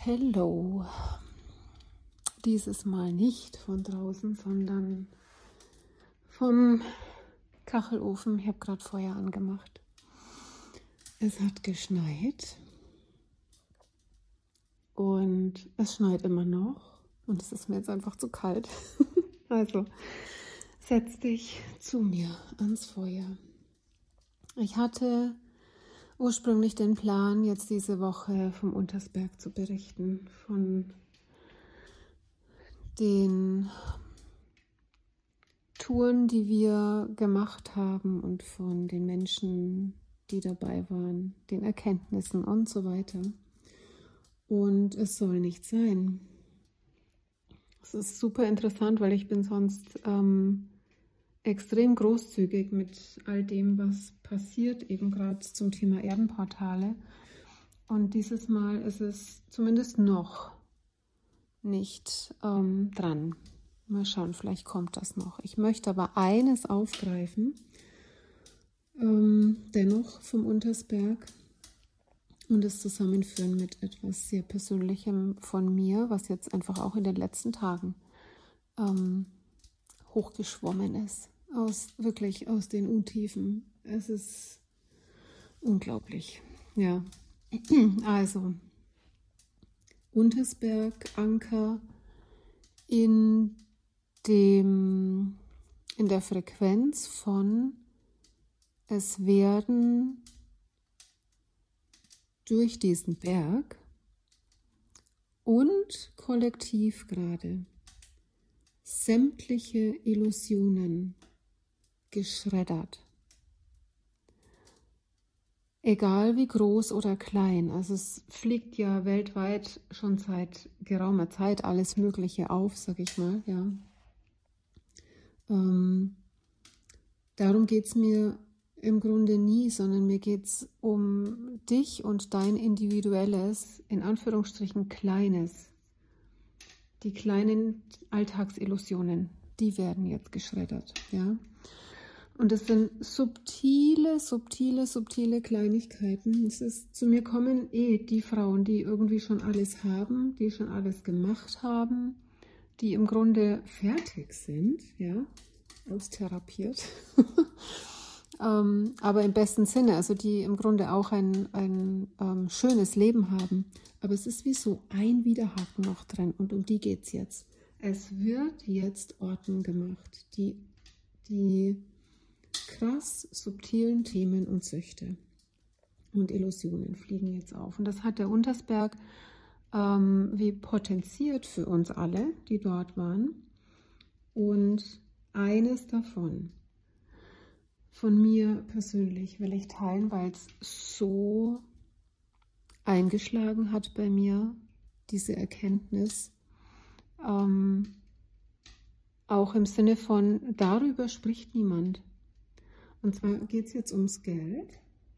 Hello. Dieses Mal nicht von draußen, sondern vom Kachelofen. Ich habe gerade Feuer angemacht. Es hat geschneit und es schneit immer noch und es ist mir jetzt einfach zu kalt. Also setz dich zu mir ans Feuer. Ich hatte ursprünglich den Plan, jetzt diese Woche vom Untersberg zu berichten, von den Touren, die wir gemacht haben und von den Menschen, die dabei waren, den Erkenntnissen und so weiter. Und es soll nicht sein. Es ist super interessant, weil ich bin sonst extrem großzügig mit all dem, was passiert, eben gerade zum Thema Erdenportale. Und dieses Mal ist es zumindest noch nicht dran. Mal schauen, vielleicht kommt das noch. Ich möchte aber eines aufgreifen, dennoch vom Untersberg und es zusammenführen mit etwas sehr Persönlichem von mir, was jetzt einfach auch in den letzten Tagen hochgeschwommen ist. Wirklich aus den Untiefen. Es ist unglaublich. Ja, also Untersberg, Anker in der Frequenz von es werden durch diesen Berg und kollektiv gerade sämtliche Illusionen geschreddert. Egal wie groß oder klein, also es fliegt ja weltweit schon seit geraumer Zeit alles Mögliche auf, sag ich mal, ja. Darum geht es mir im Grunde nie, sondern mir geht es um dich und dein individuelles, in Anführungsstrichen Kleines. Die kleinen Alltagsillusionen, die werden jetzt geschreddert, ja. Und es sind subtile Kleinigkeiten. Zu mir kommen die Frauen, die irgendwie schon alles haben, die schon alles gemacht haben, die im Grunde fertig sind, ja, austherapiert. Aber im besten Sinne, also die im Grunde auch ein schönes Leben haben. Aber es ist wie so ein Widerhaken noch drin und um die geht es jetzt. Es wird jetzt Ordnung gemacht. Die krass subtilen Themen und Süchte und Illusionen fliegen jetzt auf. Und das hat der Untersberg wie potenziert für uns alle, die dort waren. Und eines davon, von mir persönlich, will ich teilen, weil es so eingeschlagen hat bei mir, diese Erkenntnis. Auch im Sinne von, darüber spricht niemand. Und zwar geht es jetzt ums Geld.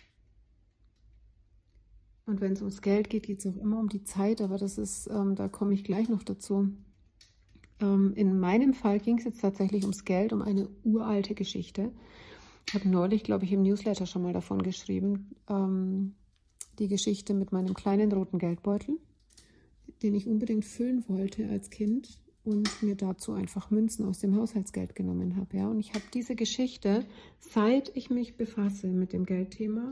Und wenn es ums Geld geht, geht es auch immer um die Zeit, aber das ist, da komme ich gleich noch dazu. In meinem Fall ging es jetzt tatsächlich ums Geld, um eine uralte Geschichte. Ich habe neulich, glaube ich, im Newsletter schon mal davon geschrieben, die Geschichte mit meinem kleinen roten Geldbeutel, den ich unbedingt füllen wollte als Kind und mir dazu einfach Münzen aus dem Haushaltsgeld genommen habe. Ja? Und ich habe diese Geschichte, seit ich mich befasse mit dem Geldthema,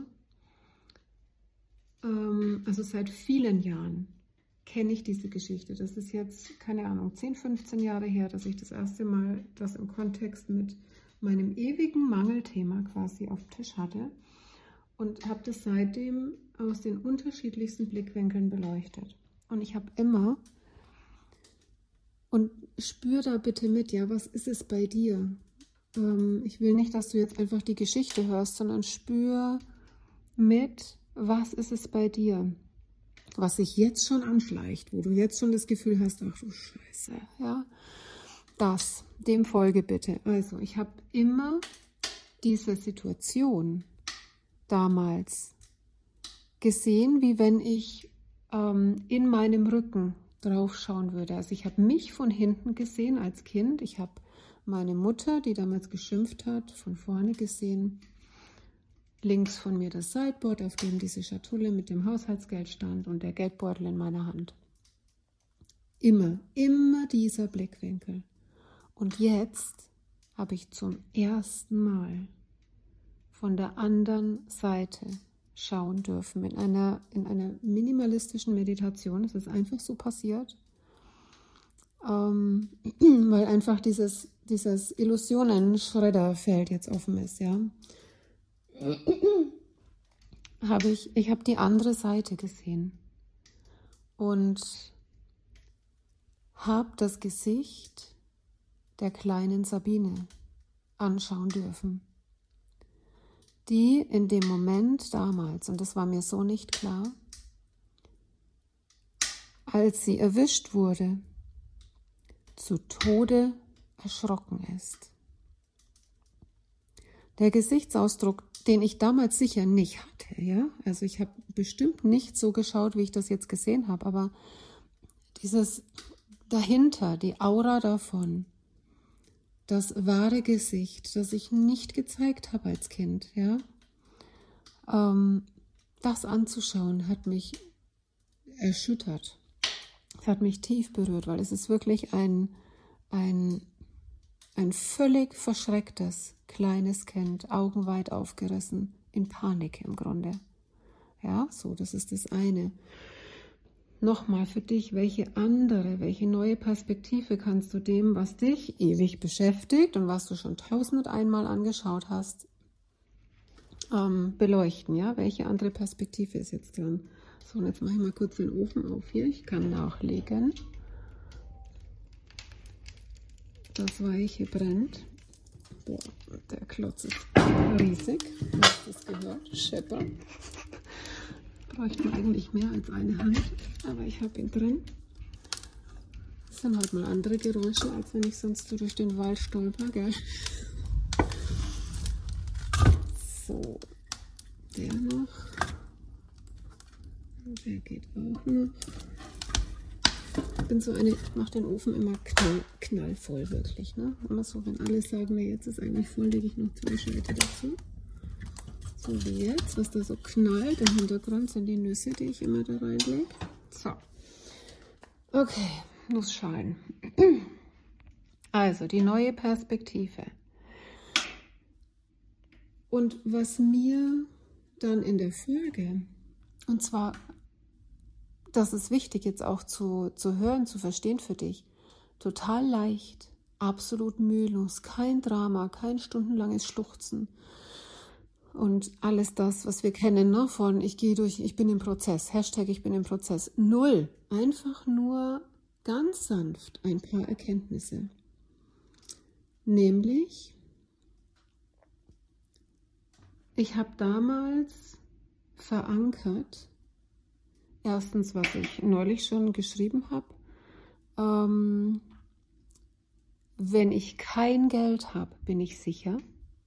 also seit vielen Jahren, kenne ich diese Geschichte. Das ist jetzt, keine Ahnung, 10, 15 Jahre her, dass ich das erste Mal das im Kontext mit meinem ewigen Mangelthema quasi auf dem Tisch hatte und habe das seitdem aus den unterschiedlichsten Blickwinkeln beleuchtet. Und ich habe immer, und spür da bitte mit, ja, was ist es bei dir? Ich will nicht, dass du jetzt einfach die Geschichte hörst, sondern spür mit, was ist es bei dir? Was sich jetzt schon anschleicht, wo du jetzt schon das Gefühl hast, ach du Scheiße, ja, dem folge bitte. Also, ich habe immer diese Situation damals gesehen, wie wenn ich in meinem Rücken drauf schauen würde. Also ich habe mich von hinten gesehen als Kind. Ich habe meine Mutter, die damals geschimpft hat, von vorne gesehen. Links von mir das Sideboard, auf dem diese Schatulle mit dem Haushaltsgeld stand und der Geldbeutel in meiner Hand. Immer dieser Blickwinkel. Und jetzt habe ich zum ersten Mal von der anderen Seite schauen dürfen, in einer minimalistischen Meditation. Es ist einfach so passiert, weil einfach dieses Illusionen-Schredderfeld jetzt offen ist, ja. Ich habe die andere Seite gesehen und habe das Gesicht der kleinen Sabine anschauen dürfen, die in dem Moment damals, und das war mir so nicht klar, als sie erwischt wurde, zu Tode erschrocken ist. Der Gesichtsausdruck, den ich damals sicher nicht hatte, ja, also ich habe bestimmt nicht so geschaut, wie ich das jetzt gesehen habe, aber dieses dahinter, die Aura davon, das wahre Gesicht, das ich nicht gezeigt habe als Kind, ja, das anzuschauen, hat mich erschüttert. Es hat mich tief berührt, weil es ist wirklich ein völlig verschrecktes kleines Kind, Augen weit aufgerissen, in Panik im Grunde. Ja, so, das ist das eine. Nochmal für dich, welche neue Perspektive kannst du dem, was dich ewig beschäftigt und was du schon 1001-mal angeschaut hast, beleuchten, ja? Welche andere Perspektive ist jetzt dran? So, und jetzt mache ich mal kurz den Ofen auf hier. Ich kann nachlegen. Das Weiche brennt. Boah, der Klotz ist riesig. Hast du das gehört? Schepper. Bräuchte man eigentlich mehr als eine Hand, aber ich habe ihn drin. Das sind halt mal andere Geräusche, als wenn ich sonst so durch den Wald stolper, gell? So, der noch. Der geht auch noch. Ich mache den Ofen immer knallvoll, wirklich. Ne? Immer so, wenn alle sagen, na, jetzt ist eigentlich voll, lege ich noch 2 Scheite dazu. So wie jetzt, was da so knallt. Im Hintergrund sind die Nüsse, die ich immer da reinlege. So. Okay, Nussschalen. Also, die neue Perspektive. Und was mir dann in der Folge, und zwar, das ist wichtig jetzt auch zu hören, zu verstehen für dich, total leicht, absolut mühelos, kein Drama, kein stundenlanges Schluchzen und alles das, was wir kennen, ne, von ich bin im Prozess, Hashtag ich bin im Prozess, 0, einfach nur ganz sanft ein paar Erkenntnisse, nämlich, ich habe damals verankert, erstens, was ich neulich schon geschrieben habe, wenn ich kein Geld habe, bin ich sicher.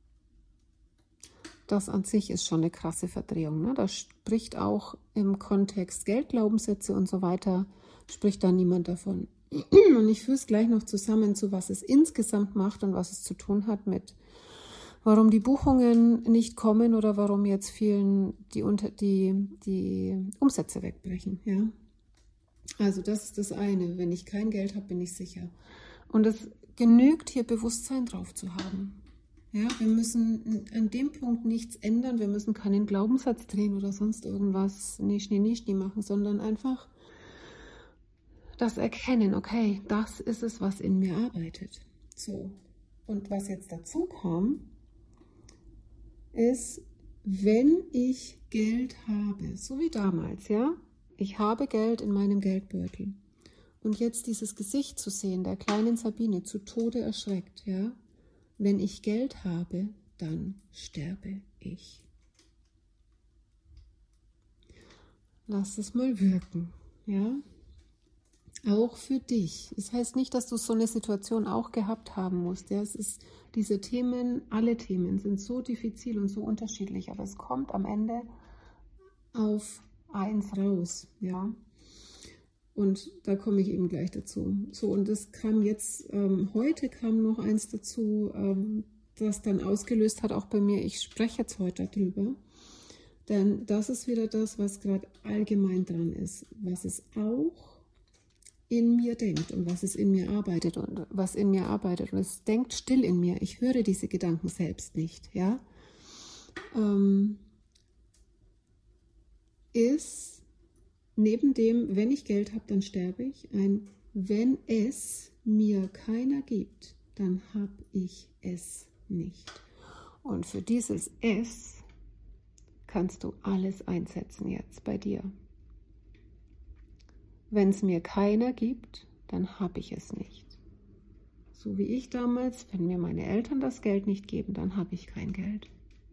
Das an sich ist schon eine krasse Verdrehung. Ne? Da spricht auch im Kontext Geldglaubenssätze und so weiter, spricht da niemand davon. Und ich führe es gleich noch zusammen, zu was es insgesamt macht und was es zu tun hat mit, warum die Buchungen nicht kommen oder warum jetzt vielen die Umsätze wegbrechen. Ja? Also das ist das eine. Wenn ich kein Geld habe, bin ich sicher. Und es genügt, hier Bewusstsein drauf zu haben. Ja, wir müssen an dem Punkt nichts ändern. Wir müssen keinen Glaubenssatz drehen oder sonst irgendwas Nischni machen, sondern einfach das erkennen. Okay, das ist es, was in mir arbeitet. So. Und was jetzt dazu kam, ist, wenn ich Geld habe, so wie damals, ja, ich habe Geld in meinem Geldbeutel und jetzt dieses Gesicht zu sehen, der kleinen Sabine, zu Tode erschreckt, ja, wenn ich Geld habe, dann sterbe ich. Lass es mal wirken, ja, auch für dich. Das heißt nicht, dass du so eine Situation auch gehabt haben musst, ja, es ist, diese Themen, alle Themen sind so diffizil und so unterschiedlich, aber es kommt am Ende auf eins raus, ja. Und da komme ich eben gleich dazu. So, und das kam jetzt, heute kam noch eins dazu, das dann ausgelöst hat, auch bei mir. Ich spreche jetzt heute darüber, denn das ist wieder das, was gerade allgemein dran ist, was es auch in mir denkt und was es in mir arbeitet und was in mir arbeitet. Und es denkt still in mir. Ich höre diese Gedanken selbst nicht. Ja? Ist neben dem, wenn ich Geld habe, dann sterbe ich, ein wenn es mir keiner gibt, dann habe ich es nicht. Und für dieses Es kannst du alles einsetzen jetzt bei dir. Wenn es mir keiner gibt, dann habe ich es nicht. So wie ich damals, wenn mir meine Eltern das Geld nicht geben, dann habe ich kein Geld.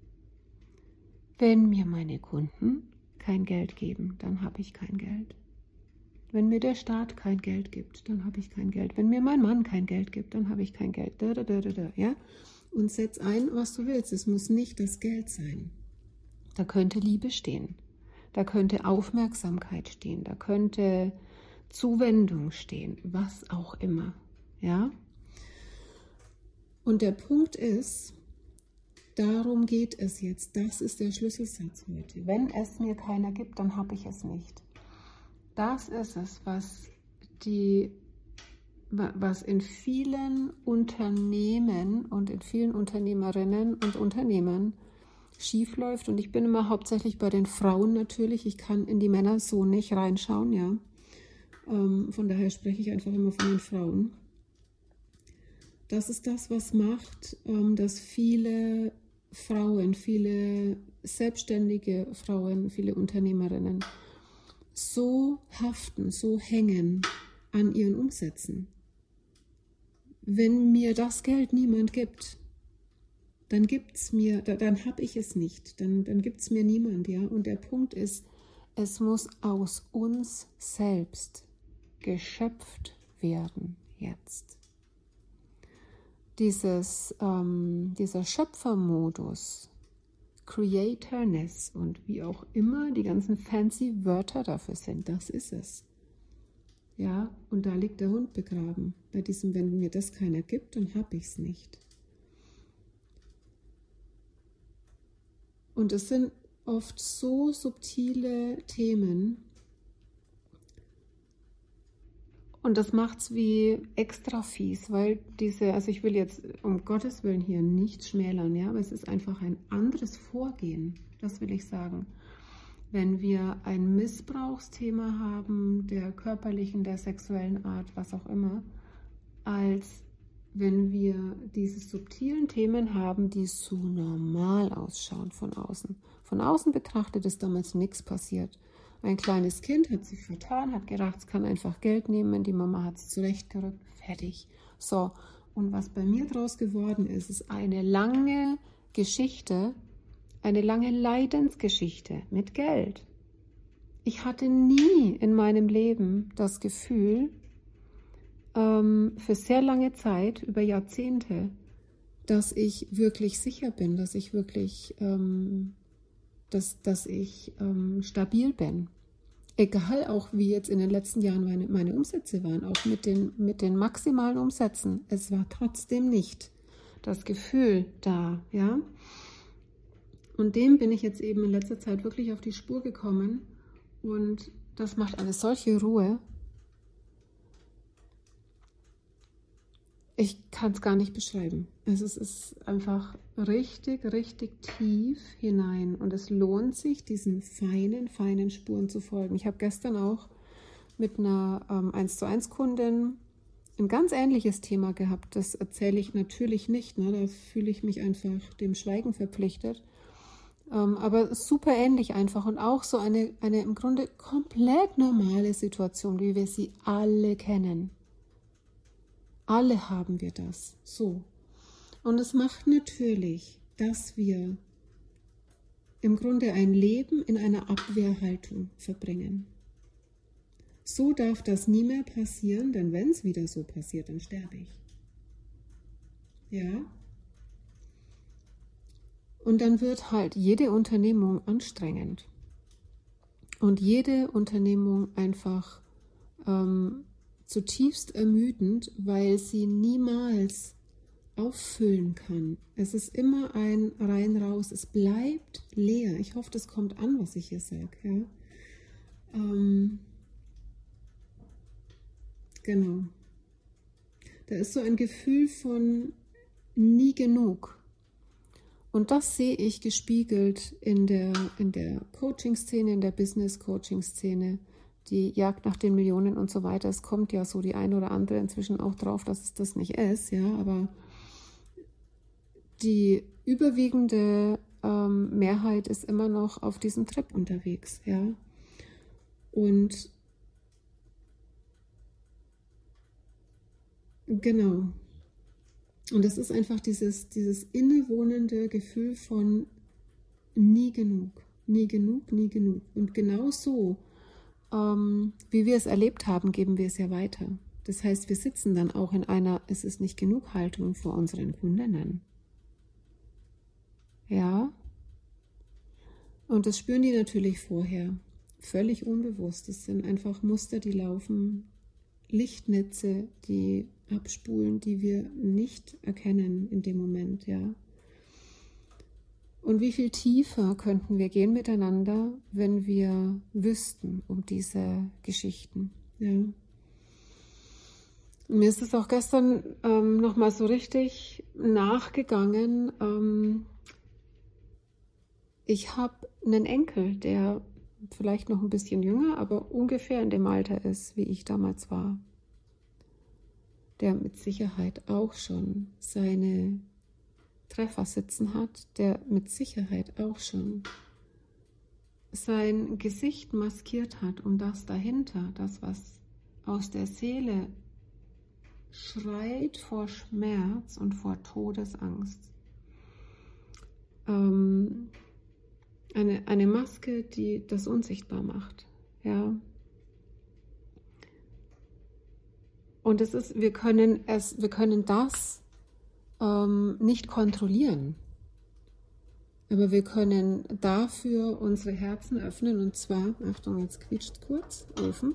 Wenn mir meine Kunden kein Geld geben, dann habe ich kein Geld. Wenn mir der Staat kein Geld gibt, dann habe ich kein Geld. Wenn mir mein Mann kein Geld gibt, dann habe ich kein Geld. Ja? Und setz ein, was du willst. Es muss nicht das Geld sein. Da könnte Liebe stehen. Da könnte Aufmerksamkeit stehen. Da könnte Zuwendung stehen. Was auch immer. Ja? Und der Punkt ist, darum geht es jetzt. Das ist der Schlüsselsatz heute. Wenn es mir keiner gibt, dann habe ich es nicht. Das ist es, was in vielen Unternehmen und in vielen Unternehmerinnen und Unternehmern schief läuft. Und ich bin immer hauptsächlich bei den Frauen natürlich. Ich kann in die Männer so nicht reinschauen, ja. Von daher spreche ich einfach immer von den Frauen. Das ist das, was macht, dass viele Frauen, viele selbstständige Frauen, viele Unternehmerinnen so haften, so hängen an ihren Umsätzen. Wenn mir das Geld niemand gibt, dann dann habe ich es nicht, dann gibt es mir niemand, ja. Und der Punkt ist, es muss aus uns selbst geschöpft werden jetzt. Dieser Schöpfermodus, Creatorness und wie auch immer die ganzen fancy Wörter dafür sind, das ist es. Ja, und da liegt der Hund begraben. Bei diesem, wenn mir das keiner gibt, dann habe ich es nicht. Und es sind oft so subtile Themen, und das macht es wie extra fies, weil also ich will jetzt um Gottes Willen hier nichts schmälern, ja, aber es ist einfach ein anderes Vorgehen, das will ich sagen. Wenn wir ein Missbrauchsthema haben, der körperlichen, der sexuellen Art, was auch immer, als wenn wir diese subtilen Themen haben, die so normal ausschauen von außen. Von außen betrachtet ist damals nichts passiert. Ein kleines Kind hat sich vertan, hat gedacht, es kann einfach Geld nehmen, die Mama hat es zurechtgerückt, fertig. So, und was bei mir draus geworden ist, ist eine lange Geschichte, eine lange Leidensgeschichte mit Geld. Ich hatte nie in meinem Leben das Gefühl, für sehr lange Zeit, über Jahrzehnte, dass ich wirklich sicher bin, dass ich wirklich dass ich stabil bin. Egal auch, wie jetzt in den letzten Jahren meine Umsätze waren, auch mit den maximalen Umsätzen. Es war trotzdem nicht das Gefühl da, ja. Und dem bin ich jetzt eben in letzter Zeit wirklich auf die Spur gekommen und das macht eine solche Ruhe. Ich kann es gar nicht beschreiben. Es ist einfach richtig, richtig tief hinein und es lohnt sich, diesen feinen Spuren zu folgen. Ich habe gestern auch mit einer 1:1 Kundin ein ganz ähnliches Thema gehabt. Das erzähle ich natürlich nicht, ne? Da fühle ich mich einfach dem Schweigen verpflichtet. Aber super ähnlich einfach und auch so eine im Grunde komplett normale Situation, wie wir sie alle kennen. Alle haben wir das. So. Und es macht natürlich, dass wir im Grunde ein Leben in einer Abwehrhaltung verbringen. So darf das nie mehr passieren, denn wenn es wieder so passiert, dann sterbe ich. Ja? Und dann wird halt jede Unternehmung anstrengend. Und jede Unternehmung einfach zutiefst ermüdend, weil sie niemals auffüllen kann. Es ist immer ein Rein-Raus, es bleibt leer. Ich hoffe, das kommt an, was ich hier sage. Ja? Genau. Da ist so ein Gefühl von nie genug. Und das sehe ich gespiegelt in der Coaching-Szene, in der Business-Coaching-Szene, die Jagd nach den Millionen und so weiter. Es kommt ja so die eine oder andere inzwischen auch drauf, dass es das nicht ist, ja, aber die überwiegende Mehrheit ist immer noch auf diesem Trip unterwegs, ja. Und genau. Und das ist einfach dieses innewohnende Gefühl von nie genug, nie genug, nie genug. Und genau so, wie wir es erlebt haben, geben wir es ja weiter. Das heißt, wir sitzen dann auch in einer Es ist nicht genug Haltung vor unseren Kundinnen. Ja. Und das spüren die natürlich vorher, völlig unbewusst. Das sind einfach Muster, die laufen, Lichtnetze, die abspulen, die wir nicht erkennen in dem Moment, ja. Und wie viel tiefer könnten wir gehen miteinander, wenn wir wüssten um diese Geschichten, ja. Und mir ist es auch gestern nochmal so richtig nachgegangen. Ich habe einen Enkel, der vielleicht noch ein bisschen jünger, aber ungefähr in dem Alter ist, wie ich damals war. Der mit Sicherheit auch schon seine Treffer sitzen hat, der mit Sicherheit auch schon sein Gesicht maskiert hat, um das dahinter, das, was aus der Seele schreit vor Schmerz und vor Todesangst. Eine Maske, die das unsichtbar macht, ja. Und es ist, wir können das nicht kontrollieren, aber wir können dafür unsere Herzen öffnen, und zwar, Achtung, jetzt quietscht kurz, Ofen.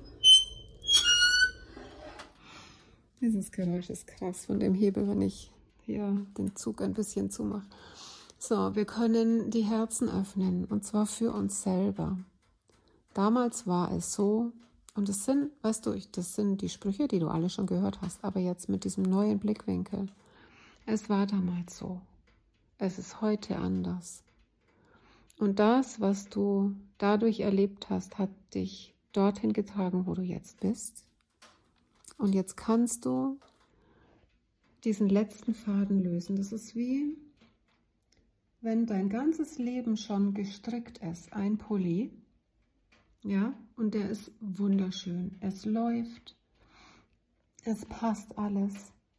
Dieses Geräusch ist krass von dem Hebel, wenn ich hier den Zug ein bisschen zumache. So, wir können die Herzen öffnen, und zwar für uns selber. Damals war es so, und das sind, weißt du, das sind die Sprüche, die du alle schon gehört hast, aber jetzt mit diesem neuen Blickwinkel. Es war damals so. Es ist heute anders. Und das, was du dadurch erlebt hast, hat dich dorthin getragen, wo du jetzt bist. Und jetzt kannst du diesen letzten Faden lösen. Das ist wie, wenn dein ganzes Leben schon gestrickt ist, ein Pulli, ja, und der ist wunderschön. Es läuft, es passt alles.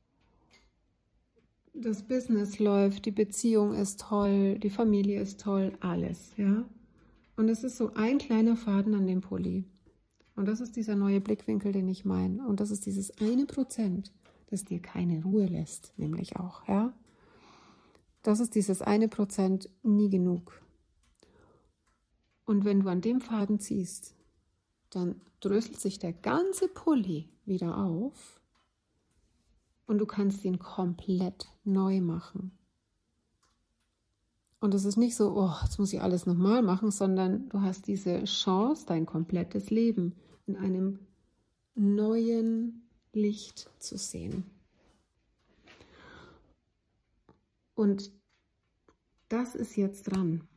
Das Business läuft, die Beziehung ist toll, die Familie ist toll, alles, ja. Und es ist so ein kleiner Faden an dem Pulli. Und das ist dieser neue Blickwinkel, den ich meine. Und das ist dieses 1%, das dir keine Ruhe lässt, nämlich auch, ja. Das ist dieses 1% nie genug. Und wenn du an dem Faden ziehst, dann dröselt sich der ganze Pulli wieder auf und du kannst ihn komplett neu machen. Und es ist nicht so, oh, jetzt muss ich alles nochmal machen, sondern du hast diese Chance, dein komplettes Leben in einem neuen Licht zu sehen. Und das ist jetzt dran.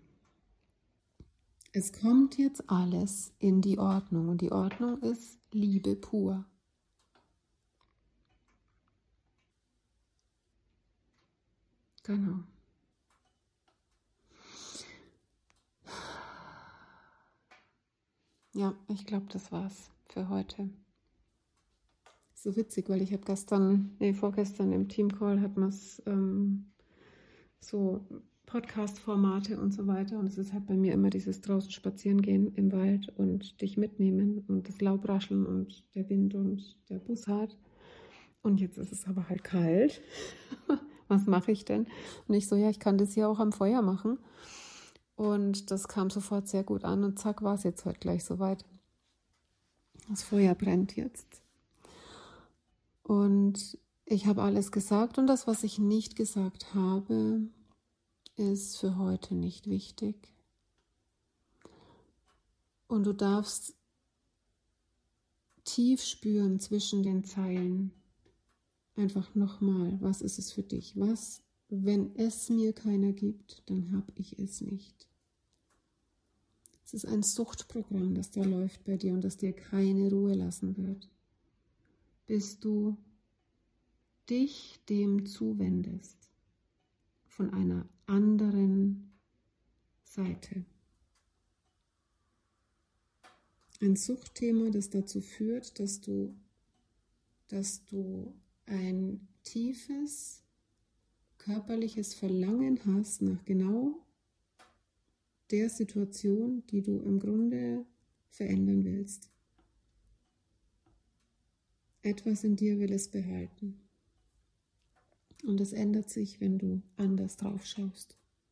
Es kommt jetzt alles in die Ordnung, und die Ordnung ist Liebe pur. Genau. Ja, ich glaube, das war's für heute. So witzig, weil ich habe vorgestern im Teamcall hat man es so Podcast-Formate und so weiter, und es ist halt bei mir immer dieses draußen spazieren gehen im Wald und dich mitnehmen und das Laubrascheln und der Wind und der Bussard. Und jetzt ist es aber halt kalt. Was mache ich denn? Und ich so, ja, ich kann das hier auch am Feuer machen. Und das kam sofort sehr gut an, und zack, war es jetzt heute gleich soweit. Das Feuer brennt jetzt. Und ich habe alles gesagt, und das, was ich nicht gesagt habe, ist für heute nicht wichtig. Und du darfst tief spüren zwischen den Zeilen. Einfach nochmal, was ist es für dich? Was, wenn es mir keiner gibt, dann habe ich es nicht. Es ist ein Suchtprogramm, das da läuft bei dir und das dir keine Ruhe lassen wird, bis du dich dem zuwendest, von einer anderen Seite. Ein Suchtthema, das dazu führt, dass du ein tiefes körperliches Verlangen hast nach genau der Situation, die du im Grunde verändern willst. Etwas in dir will es behalten. Und es ändert sich, wenn du anders drauf schaust.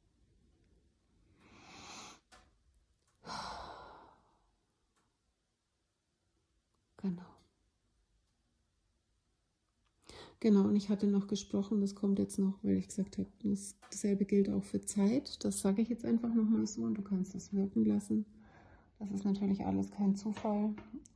Genau, und ich hatte noch gesprochen, das kommt jetzt noch, weil ich gesagt habe, dasselbe gilt auch für Zeit. Das sage ich jetzt einfach nochmal so und du kannst es wirken lassen. Das ist natürlich alles kein Zufall,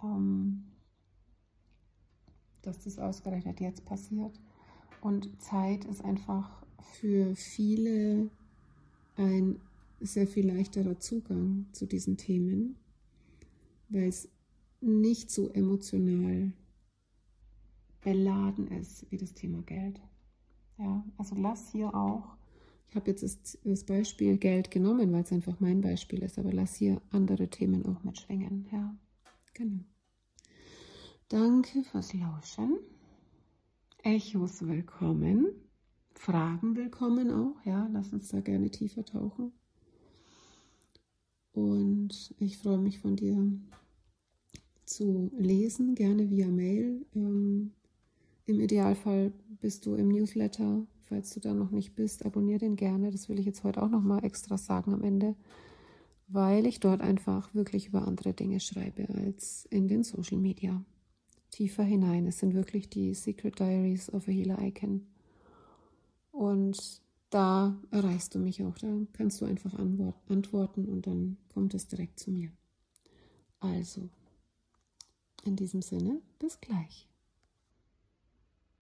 dass das ausgerechnet jetzt passiert. Und Zeit ist einfach für viele ein sehr viel leichterer Zugang zu diesen Themen, weil es nicht so emotional beladen ist wie das Thema Geld. Ja, also lass hier auch, ich habe jetzt das Beispiel Geld genommen, weil es einfach mein Beispiel ist, aber lass hier andere Themen auch mitschwingen. Ja, genau. Danke fürs Lauschen. Echos willkommen. Fragen willkommen auch. Ja, lass uns da gerne tiefer tauchen. Und ich freue mich von dir zu lesen, gerne via Mail. Im Idealfall bist du im Newsletter. Falls du da noch nicht bist, abonniere den gerne. Das will ich jetzt heute auch noch mal extra sagen am Ende, weil ich dort einfach wirklich über andere Dinge schreibe als in den Social Media. Tiefer hinein. Es sind wirklich die Secret Diaries of a Healer Icon. Und da erreichst du mich auch. Da kannst du einfach antworten und dann kommt es direkt zu mir. Also, in diesem Sinne, bis gleich.